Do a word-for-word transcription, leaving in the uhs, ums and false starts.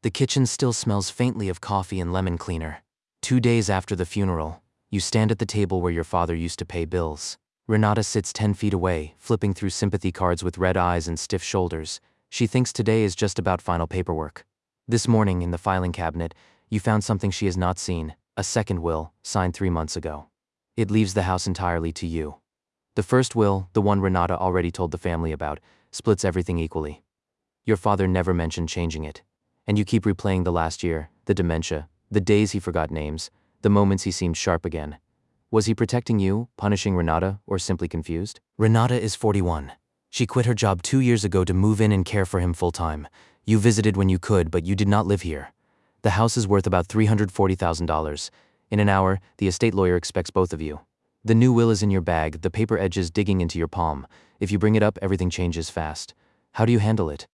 The kitchen still smells faintly of coffee and lemon cleaner. Two days after the funeral, you stand at the table where your father used to pay bills. Renata sits ten feet away, flipping through sympathy cards with red eyes and stiff shoulders. She thinks today is just about final paperwork. This morning, in the filing cabinet, you found something she has not seen, a second will, signed three months ago. It leaves the house entirely to you. The first will, the one Renata already told the family about, splits everything equally. Your father never mentioned changing it. And you keep replaying the last year, the dementia, the days he forgot names, the moments he seemed sharp again. Was he protecting you, punishing Renata, or simply confused? Renata is forty-one. She quit her job two years ago to move in and care for him full-time. You visited when you could, but you did not live here. The house is worth about three hundred forty thousand dollars. In an hour, the estate lawyer expects both of you. The new will is in your bag, the paper edges digging into your palm. If you bring it up, everything changes fast. How do you handle it?